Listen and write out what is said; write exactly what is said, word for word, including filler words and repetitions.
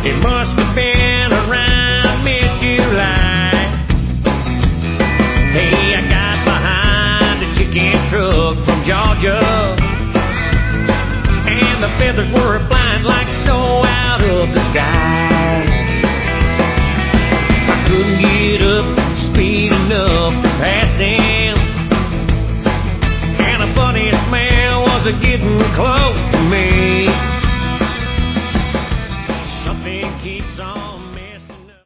It must have been around mid-July. Hey, I got behind a chicken truck from Georgia, and the feathers were flying like snow out of the sky. I couldn't get up speed enough to pass him, and a funny smell was a getting close.